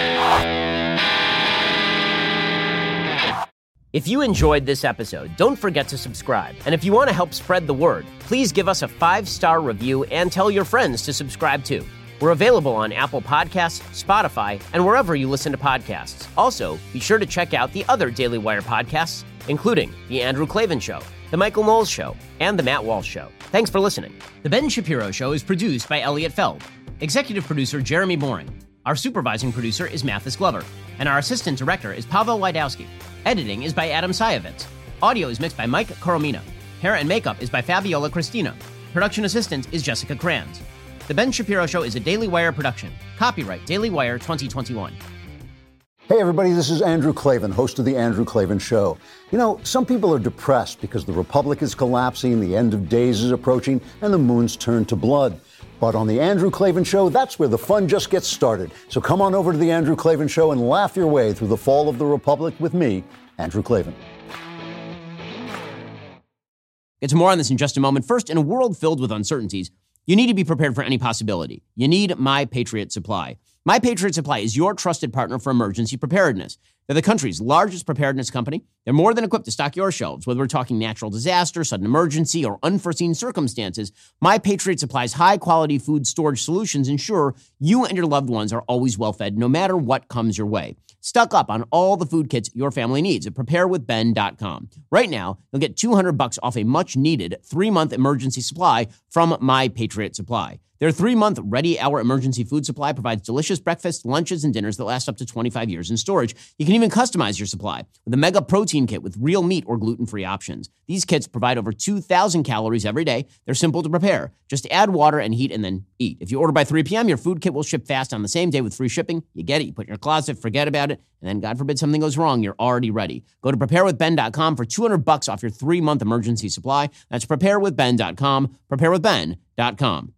If you enjoyed this episode, don't forget to subscribe. And if you want to help spread the word, please give us a 5-star review and tell your friends to subscribe too. We're available on Apple Podcasts, Spotify, and wherever you listen to podcasts. Also, be sure to check out the other Daily Wire podcasts, including The Andrew Klavan Show, The Michael Knowles Show, and The Matt Walsh Show. Thanks for listening. The Ben Shapiro Show is produced by Elliot Feld. Executive producer Jeremy Boring. Our supervising producer is Mathis Glover. And our assistant director is Pavel Wydowski. Editing is by Adam Sayevitz. Audio is mixed by Mike Coromina. Hair and makeup is by Fabiola Cristina. Production assistant is Jessica Kranz. The Ben Shapiro Show is a Daily Wire production. Copyright Daily Wire 2021. Hey everybody, this is Andrew Klavan, host of The Andrew Klavan Show. You know, some people are depressed because the republic is collapsing, the end of days is approaching, and the moon's turned to blood. But on The Andrew Klavan Show, that's where the fun just gets started. So come on over to The Andrew Klavan Show and laugh your way through the fall of the republic with me, Andrew Klavan. Get to more on this in just a moment. First, in a world filled with uncertainties, you need to be prepared for any possibility. You need My Patriot Supply. My Patriot Supply is your trusted partner for emergency preparedness. They're the country's largest preparedness company. They're more than equipped to stock your shelves, whether we're talking natural disaster, sudden emergency, or unforeseen circumstances. My Patriot Supply's high-quality food storage solutions ensure you and your loved ones are always well-fed, no matter what comes your way. Stock up on all the food kits your family needs at preparewithben.com. Right now, you'll get $200 off a much-needed 3-month emergency supply from My Patriot Supply. Their 3-month ready-hour emergency food supply provides delicious breakfasts, lunches, and dinners that last up to 25 years in storage. You can even customize your supply with a mega protein kit with real meat or gluten-free options. These kits provide over 2,000 calories every day. They're simple to prepare. Just add water and heat and then eat. If you order by 3 p.m., your food kit will ship fast on the same day with free shipping. You get it, you put it in your closet, forget about it, and then God forbid something goes wrong, you're already ready. Go to preparewithben.com for $200 off your 3-month emergency supply. That's preparewithben.com, preparewithben.com.